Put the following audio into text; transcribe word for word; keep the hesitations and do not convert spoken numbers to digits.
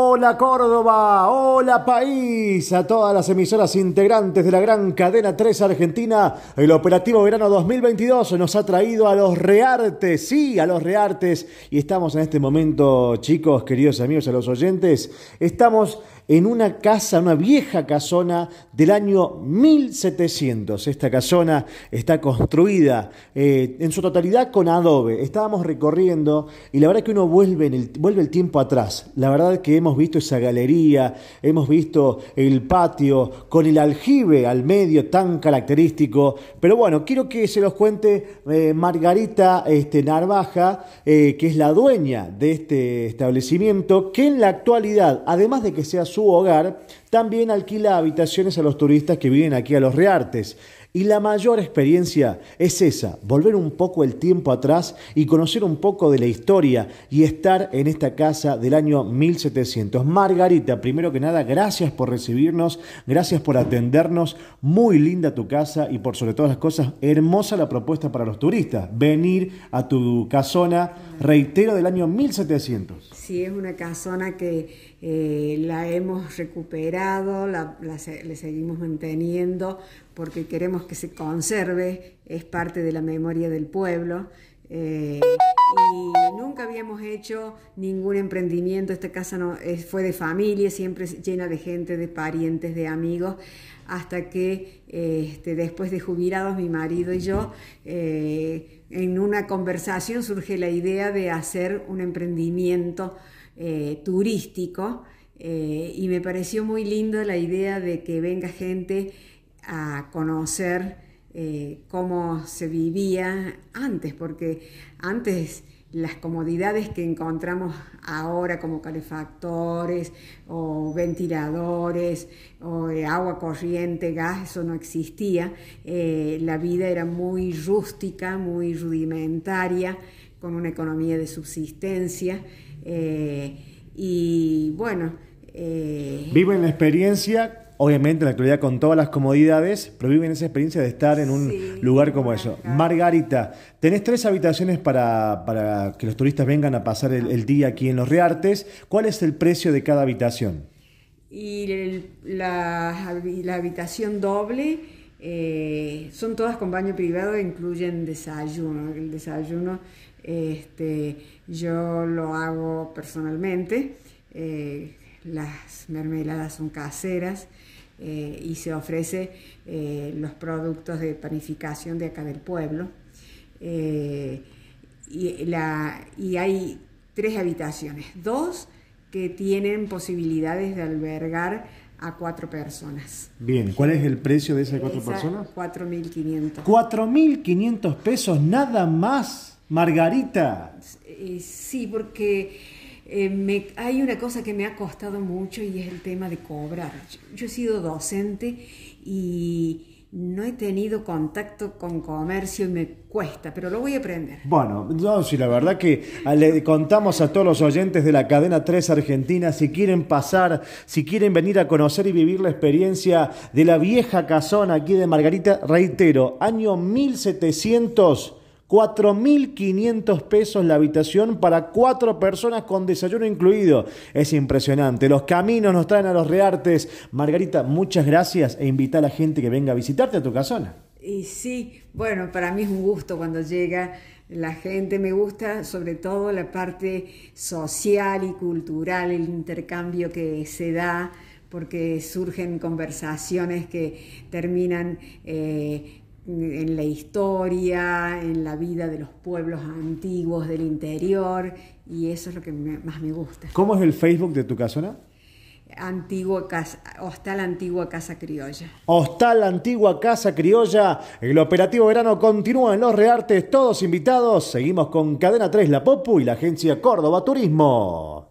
Hola Córdoba, hola país, a todas las emisoras integrantes de la gran cadena tres Argentina. El operativo verano dos mil veintidós nos ha traído a los Reartes, sí, a los Reartes. Y estamos en este momento, chicos, queridos amigos, a los oyentes, estamos en una casa, una vieja casona del año mil setecientos. Esta casona está construida eh, en su totalidad con adobe. Estábamos recorriendo y la verdad que uno vuelve, en el, vuelve el tiempo atrás. La verdad que hemos visto esa galería, hemos visto el patio con el aljibe al medio tan característico. Pero bueno, quiero que se los cuente eh, Margarita este, Narvaja, eh, que es la dueña de este establecimiento, que en la actualidad, además de que sea su hogar, también alquila habitaciones a los turistas que vienen aquí a los Reartes. Y la mayor experiencia es esa, volver un poco el tiempo atrás y conocer un poco de la historia y estar en esta casa del año mil setecientos. Margarita, primero que nada, gracias por recibirnos, gracias por atendernos, muy linda tu casa y por sobre todas las cosas, hermosa la propuesta para los turistas, venir a tu casona, reitero, del año mil setecientos. Sí, es una casona que eh, la hemos recuperado, la, la, la seguimos manteniendo porque queremos que se conserve, es parte de la memoria del pueblo. Eh, y nunca habíamos hecho ningún emprendimiento. Esta casa no, es, fue de familia, siempre llena de gente, de parientes, de amigos, hasta que eh, este, después de jubilados mi marido y yo, eh, en una conversación surge la idea de hacer un emprendimiento eh, turístico, eh, y me pareció muy lindo la idea de que venga gente a conocer eh, cómo se vivía antes, porque antes las comodidades que encontramos ahora como calefactores o ventiladores o eh, agua corriente, gas, eso no existía. Eh, la vida era muy rústica, muy rudimentaria, con una economía de subsistencia, eh, y bueno... Eh, Viven la experiencia... Obviamente en la actualidad con todas las comodidades, pero viven esa experiencia de estar en un sí, lugar como eso. Margarita, tenés tres habitaciones para, para que los turistas vengan a pasar el, el día aquí en los Reartes. ¿Cuál es el precio de cada habitación? Y el, la, la habitación doble eh, son todas con baño privado e incluyen desayuno. El desayuno este, yo lo hago personalmente. Eh, las mermeladas son caseras. Eh, y se ofrece eh, los productos de panificación de acá del pueblo. Eh, y, la, y hay tres habitaciones, dos que tienen posibilidades de albergar a cuatro personas. Bien, ¿cuál es el precio de esas cuatro Esa, personas? cuatro mil quinientos. cuatro mil quinientos pesos nada más, Margarita. Eh, sí, porque... Eh, me, hay una cosa que me ha costado mucho y es el tema de cobrar. Yo, yo he sido docente y no he tenido contacto con comercio y me cuesta, pero lo voy a aprender. Bueno, no, sí, la verdad que le contamos a todos los oyentes de la cadena tres Argentina, si quieren pasar, si quieren venir a conocer y vivir la experiencia de la vieja casona aquí de Margarita, reitero, año mil setecientos, cuatro mil quinientos pesos la habitación para cuatro personas con desayuno incluido. Es impresionante. Los caminos nos traen a los Reartes. Margarita, muchas gracias e invita a la gente que venga a visitarte a tu casona. Y sí, bueno, para mí es un gusto cuando llega la gente. Me gusta sobre todo la parte social y cultural, el intercambio que se da, porque surgen conversaciones que terminan... Eh, en la historia, en la vida de los pueblos antiguos del interior, y eso es lo que me, más me gusta. ¿Cómo es el Facebook de tu casona? Antigua casa, Hostal Antigua Casa Criolla. Hostal Antigua Casa Criolla. El operativo verano continúa en los Reartes, todos invitados. Seguimos con Cadena tres, La Popu y la agencia Córdoba Turismo.